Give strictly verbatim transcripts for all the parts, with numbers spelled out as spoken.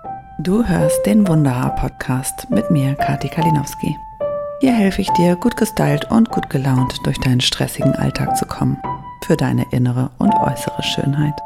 Du hörst den Wunderhaar-Podcast mit mir, Kati Kalinowski. Hier helfe ich dir, gut gestylt und gut gelaunt durch deinen stressigen Alltag zu kommen. Für deine innere und äußere Schönheit.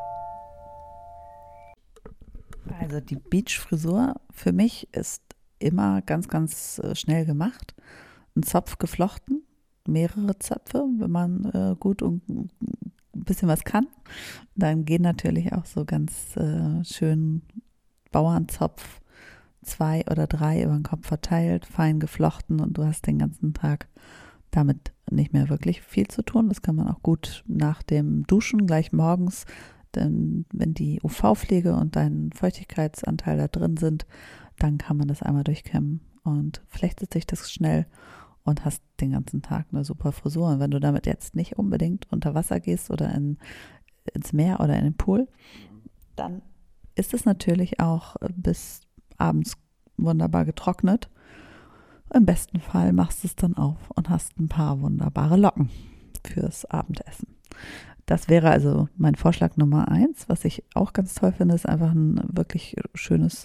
Also die Beach-Frisur für mich ist immer ganz, ganz schnell gemacht. Ein Zopf geflochten, mehrere Zöpfe, wenn man äh, gut und ein bisschen was kann. Dann gehen natürlich auch so ganz äh, schön Bauernzopf, zwei oder drei über den Kopf verteilt, fein geflochten und du hast den ganzen Tag damit nicht mehr wirklich viel zu tun. Das kann man auch gut nach dem Duschen gleich morgens, denn wenn die U V-Pflege und dein Feuchtigkeitsanteil da drin sind, dann kann man das einmal durchkämmen und flechtet sich das schnell und hast den ganzen Tag eine super Frisur. Und wenn du damit jetzt nicht unbedingt unter Wasser gehst oder in, ins Meer oder in den Pool, dann ist es natürlich auch bis abends wunderbar getrocknet. Im besten Fall machst du es dann auf und hast ein paar wunderbare Locken fürs Abendessen. Das wäre also mein Vorschlag Nummer eins. Was ich auch ganz toll finde, ist einfach ein wirklich schönes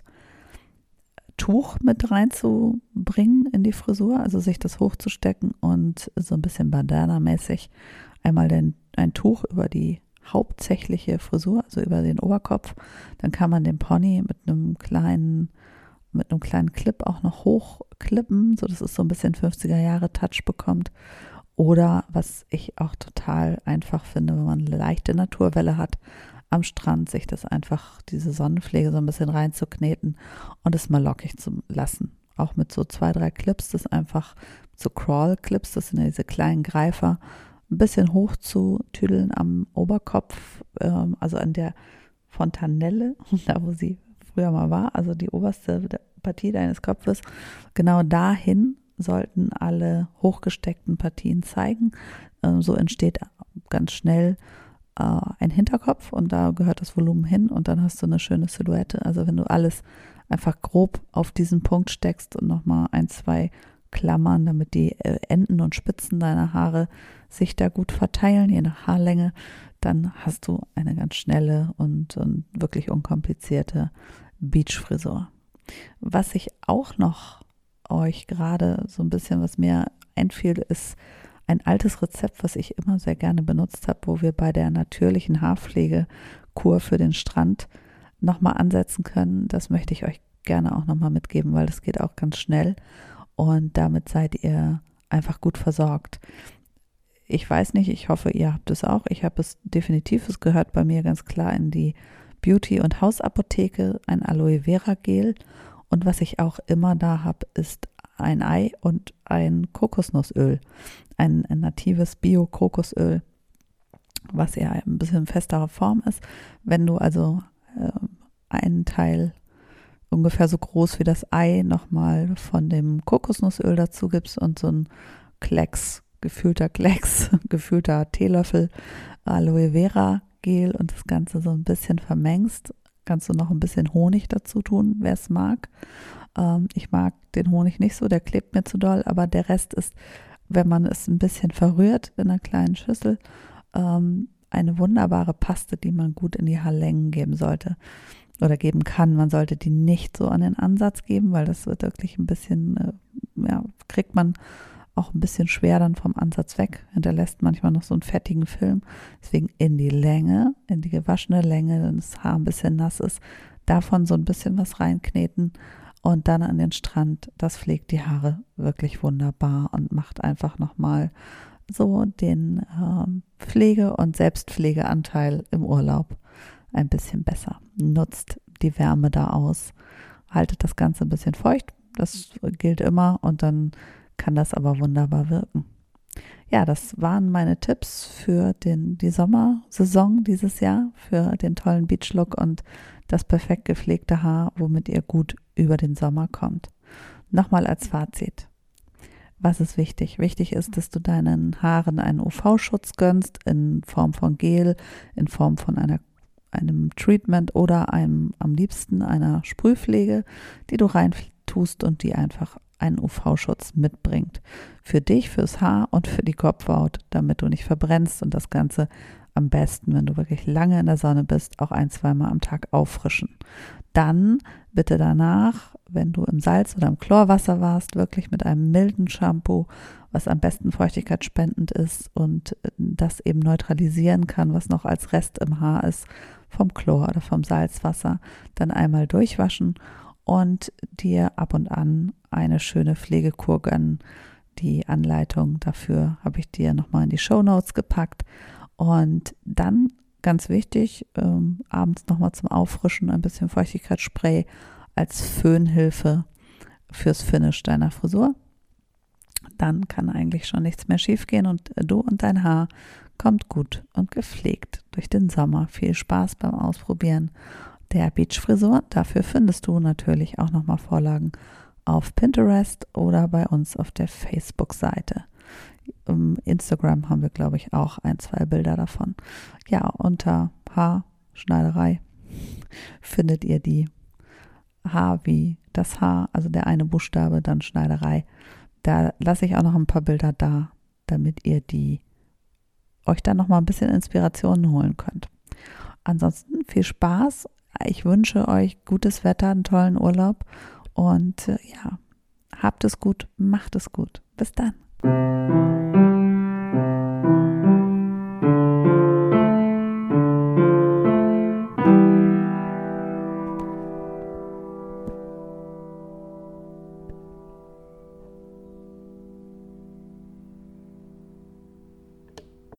Tuch mit reinzubringen in die Frisur, also sich das hochzustecken und so ein bisschen Bandana-mäßig einmal den, ein Tuch über die hauptsächliche Frisur, also über den Oberkopf. Dann kann man den Pony mit einem kleinen, mit einem kleinen Clip auch noch hochklippen, sodass es so ein bisschen fünfziger Jahre Touch bekommt. Oder was ich auch total einfach finde, wenn man eine leichte Naturwelle hat, am Strand sich das einfach, diese Sonnenpflege so ein bisschen reinzukneten und es mal lockig zu lassen. Auch mit so zwei, drei Clips, das einfach so Crawl-Clips, das sind ja diese kleinen Greifer, ein bisschen hoch zu tüdeln am Oberkopf, ähm, also an der Fontanelle, da wo sie früher mal war, also die oberste Partie deines Kopfes, genau dahin sollten alle hochgesteckten Partien zeigen. Ähm, so entsteht ganz schnell ein Hinterkopf und da gehört das Volumen hin und dann hast du eine schöne Silhouette. Also wenn du alles einfach grob auf diesen Punkt steckst und nochmal ein, zwei Klammern, damit die Enden und Spitzen deiner Haare sich da gut verteilen, je nach Haarlänge, dann hast du eine ganz schnelle und, und wirklich unkomplizierte Beach-Frisur. Was ich auch noch euch gerade so ein bisschen, was mir einfiel, ist ein altes Rezept, was ich immer sehr gerne benutzt habe, wo wir bei der natürlichen Haarpflegekur für den Strand nochmal ansetzen können. Das möchte ich euch gerne auch nochmal mitgeben, weil das geht auch ganz schnell und damit seid ihr einfach gut versorgt. Ich weiß nicht, ich hoffe, ihr habt es auch. Ich habe es definitiv, es gehört bei mir ganz klar in die Beauty- und Hausapotheke, ein Aloe Vera Gel. Und was ich auch immer da habe, ist ein Ei und ein Kokosnussöl, ein, ein natives Bio-Kokosöl, was ja ein bisschen festerer Form ist. Wenn du also äh, einen Teil ungefähr so groß wie das Ei nochmal von dem Kokosnussöl dazu gibst und so ein Klecks, gefühlter Klecks, gefühlter Teelöffel Aloe Vera Gel und das Ganze so ein bisschen vermengst, kannst du noch ein bisschen Honig dazu tun, wer es mag. Ähm, ich mag den Honig nicht so, der klebt mir zu doll, aber der Rest ist, wenn man es ein bisschen verrührt in einer kleinen Schüssel, ähm, eine wunderbare Paste, die man gut in die Haarlängen geben sollte oder geben kann. Man sollte die nicht so an den Ansatz geben, weil das wird wirklich ein bisschen, äh, ja, kriegt man auch ein bisschen schwer dann vom Ansatz weg, hinterlässt manchmal noch so einen fettigen Film. Deswegen in die Länge, in die gewaschene Länge, wenn das Haar ein bisschen nass ist, davon so ein bisschen was reinkneten und dann an den Strand. Das pflegt die Haare wirklich wunderbar und macht einfach nochmal so den ähm, Pflege- und Selbstpflegeanteil im Urlaub ein bisschen besser. Nutzt die Wärme da aus, haltet das Ganze ein bisschen feucht, das gilt immer und dann kann das aber wunderbar wirken. Ja, das waren meine Tipps für den, die Sommersaison dieses Jahr, für den tollen Beach-Look und das perfekt gepflegte Haar, womit ihr gut über den Sommer kommt. Nochmal als Fazit. Was ist wichtig? Wichtig ist, dass du deinen Haaren einen U V-Schutz gönnst in Form von Gel, in Form von einer, einem Treatment oder einem, am liebsten einer Sprühpflege, die du rein tust und die einfach einen U V-Schutz mitbringt. Für dich, fürs Haar und für die Kopfhaut, damit du nicht verbrennst und das Ganze am besten, wenn du wirklich lange in der Sonne bist, auch ein, zweimal am Tag auffrischen. Dann bitte danach, wenn du im Salz- oder im Chlorwasser warst, wirklich mit einem milden Shampoo, was am besten feuchtigkeitsspendend ist und das eben neutralisieren kann, was noch als Rest im Haar ist, vom Chlor oder vom Salzwasser, dann einmal durchwaschen und dir ab und an eine schöne Pflegekur gönnen. Die Anleitung dafür habe ich dir nochmal in die Shownotes gepackt. Und dann, ganz wichtig, ähm, abends nochmal zum Auffrischen ein bisschen Feuchtigkeitsspray als Föhnhilfe fürs Finish deiner Frisur. Dann kann eigentlich schon nichts mehr schiefgehen und du und dein Haar kommt gut und gepflegt durch den Sommer. Viel Spaß beim Ausprobieren der Beachfrisur. Dafür findest du natürlich auch nochmal Vorlagen auf Pinterest oder bei uns auf der Facebook-Seite. Im Instagram haben wir, glaube ich, auch ein, zwei Bilder davon. Ja, unter Haarschneiderei findet ihr die. Haar wie das Haar, also der eine Buchstabe, dann Schneiderei. Da lasse ich auch noch ein paar Bilder da, damit ihr die euch dann noch mal ein bisschen Inspirationen holen könnt. Ansonsten viel Spaß. Ich wünsche euch gutes Wetter, einen tollen Urlaub und äh, ja, habt es gut, macht es gut. Bis dann.